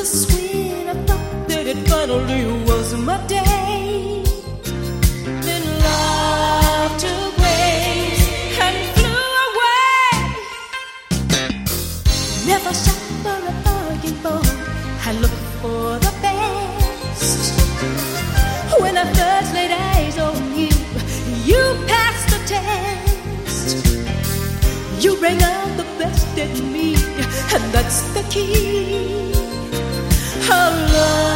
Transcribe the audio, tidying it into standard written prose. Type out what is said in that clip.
Just when I thought that it finally was my day, then love took wings and flew away. Never shot for a bargain boy, I looked for the best. When I first laid eyes on you, you passed the test. You bring out the best in me, and that's the key. How love